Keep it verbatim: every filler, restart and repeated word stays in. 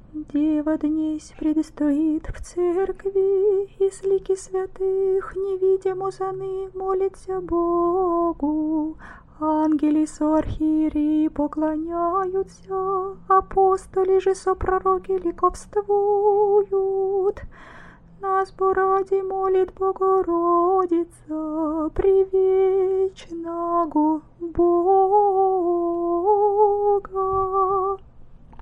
Дева днесь предстоит в церкви, и с лики святых невидимо за ны молится Богу. Ангели со архиереи поклоняются, апостоли же со пророки ликовствуют. Нас по ради молит Богородица, привет.